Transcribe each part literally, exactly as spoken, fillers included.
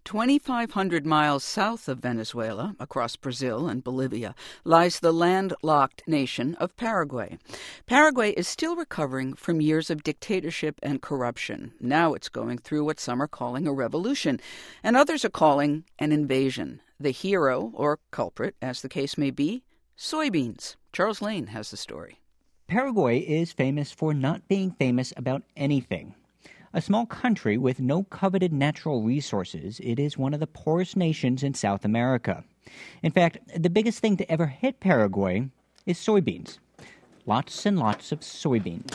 twenty-five hundred miles south of Venezuela, across Brazil and Bolivia, lies the landlocked nation of Paraguay. Paraguay is still recovering from years of dictatorship and corruption. Now it's going through what some are calling a revolution, and others are calling an invasion. The hero, or culprit, as the case may be, soybeans. Charles Lane has the story. Paraguay is famous for not being famous about anything. A small country with no coveted natural resources, it is one of the poorest nations in South America. In fact, the biggest thing to ever hit Paraguay is soybeans. Lots and lots of soybeans.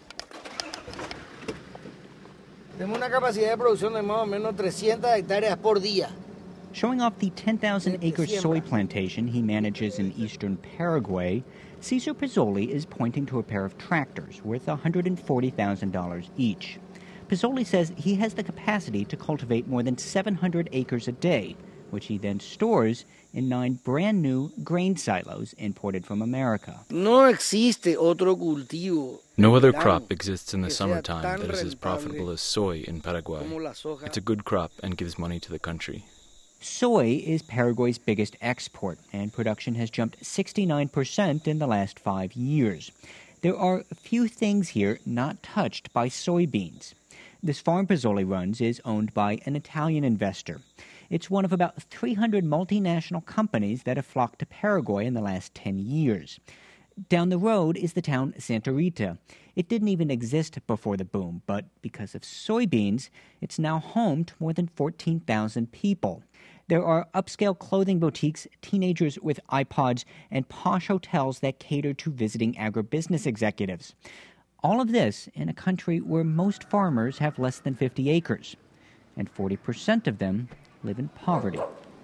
Tenemos una capacidad de producción de más o menos trescientas hectáreas por día. Showing off the ten thousand acre soy plantation he manages in eastern Paraguay, Cesar Pizzoli is pointing to a pair of tractors worth one hundred forty thousand dollars each. Pizzoli says he has the capacity to cultivate more than seven hundred acres a day, which he then stores in nine brand-new grain silos imported from America. No existe otro cultivo. No other crop exists in the summertime that is as profitable as soy in Paraguay. It's a good crop and gives money to the country. Soy is Paraguay's biggest export, and production has jumped sixty-nine percent in the last five years. There are few things here not touched by soybeans. This farm Pizzoli runs is owned by an Italian investor. It's one of about three hundred multinational companies that have flocked to Paraguay in the last ten years. Down the road is the town Santa Rita. It didn't even exist before the boom, but because of soybeans, it's now home to more than fourteen thousand people. There are upscale clothing boutiques, teenagers with iPods, and posh hotels that cater to visiting agribusiness executives. All of this in a country where most farmers have less than fifty acres, and forty percent of them live in poverty.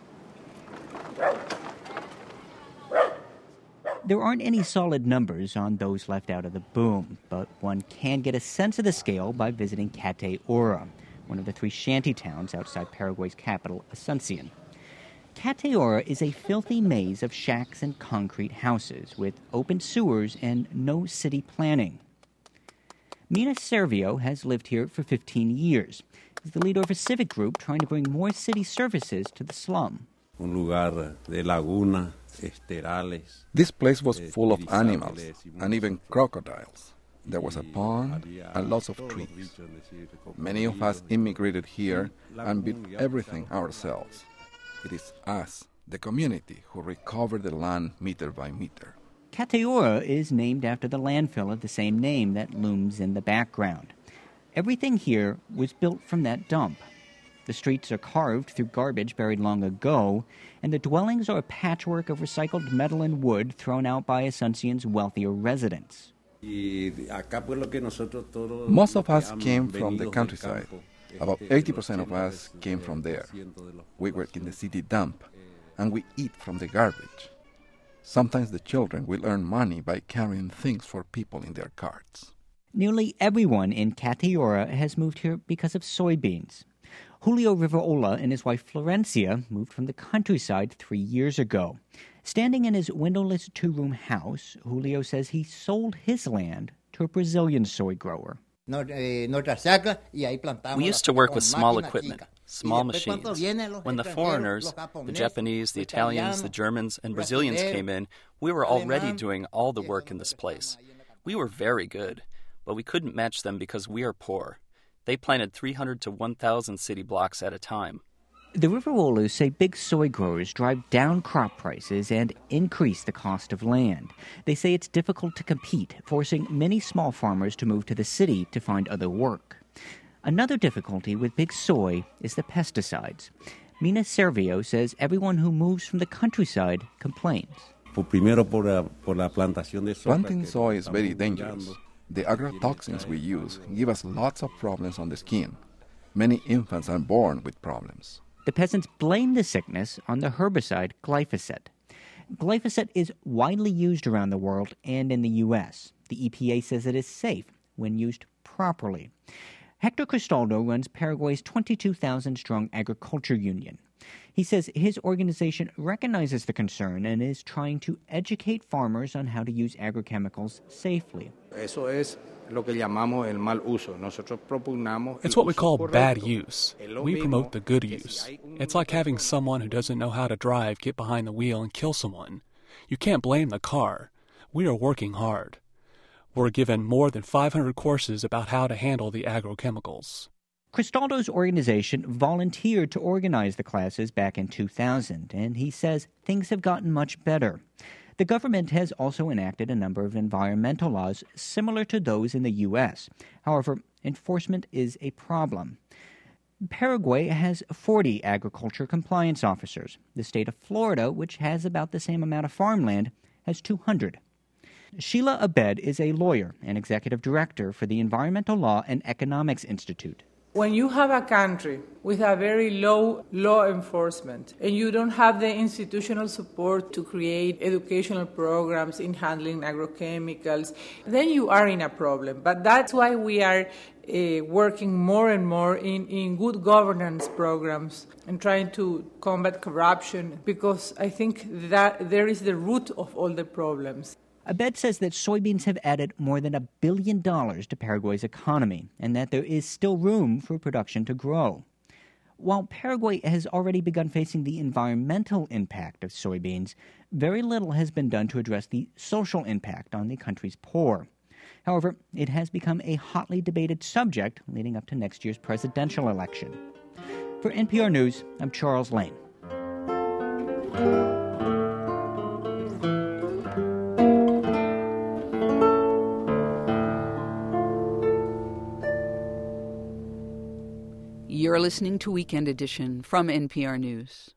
There aren't any solid numbers on those left out of the boom, but one can get a sense of the scale by visiting Cateora, one of the three shanty towns outside Paraguay's capital, Asuncion. Cateora is a filthy maze of shacks and concrete houses with open sewers and no city planning. Mina Servio has lived here for fifteen years. He's the leader of a civic group trying to bring more city services to the slum. Un lugar de laguna, esterales. This place was full of animals and even crocodiles. There was a pond and lots of trees. Many of us immigrated here and built everything ourselves. It is us, the community, who recovered the land meter by meter. Cateora is named after the landfill of the same name that looms in the background. Everything here was built from that dump. The streets are carved through garbage buried long ago, and the dwellings are a patchwork of recycled metal and wood thrown out by Asuncion's wealthier residents. Most of us came from the countryside. About eighty percent of us came from there. We work in the city dump, and we eat from the garbage. Sometimes the children will earn money by carrying things for people in their carts. Nearly everyone in Cateora has moved here because of soybeans. Julio Riverola and his wife Florencia moved from the countryside three years ago. Standing in his windowless two-room house, Julio says he sold his land to a Brazilian soy grower. We used to work with small equipment, small machines. When the foreigners, the Japanese, the Italians, the Germans, and Brazilians came in, we were already doing all the work in this place. We were very good, but we couldn't match them because we are poor. They planted three hundred to one thousand city blocks at a time. The Riverolas say big soy growers drive down crop prices and increase the cost of land. They say it's difficult to compete, forcing many small farmers to move to the city to find other work. Another difficulty with big soy is the pesticides. Mina Servio says everyone who moves from the countryside complains. Planting soy is very dangerous. The agrotoxins we use give us lots of problems on the skin. Many infants are born with problems. The peasants blame the sickness on the herbicide glyphosate. Glyphosate is widely used around the world and in the U S. The E P A says it is safe when used properly. Hector Cristaldo runs Paraguay's twenty-two thousand strong agriculture union. He says his organization recognizes the concern and is trying to educate farmers on how to use agrochemicals safely. Eso es It's what we call bad use. We promote the good use. It's like having someone who doesn't know how to drive get behind the wheel and kill someone. You can't blame the car. We are working hard. We're given more than five hundred courses about how to handle the agrochemicals. Cristaldo's organization volunteered to organize the classes back in two thousand, and he says things have gotten much better. The government has also enacted a number of environmental laws similar to those in the U S. However, enforcement is a problem. Paraguay has forty agriculture compliance officers. The state of Florida, which has about the same amount of farmland, has two hundred. Sheila Abed is a lawyer and executive director for the Environmental Law and Economics Institute. When you have a country with a very low law enforcement and you don't have the institutional support to create educational programs in handling agrochemicals, then you are in a problem. But that's why we are uh, working more and more in, in good governance programs and trying to combat corruption, because I think that there is the root of all the problems. Abed says that soybeans have added more than a billion dollars to Paraguay's economy and that there is still room for production to grow. While Paraguay has already begun facing the environmental impact of soybeans, very little has been done to address the social impact on the country's poor. However, it has become a hotly debated subject leading up to next year's presidential election. For N P R News, I'm Charles Lane. You're listening to Weekend Edition from N P R News.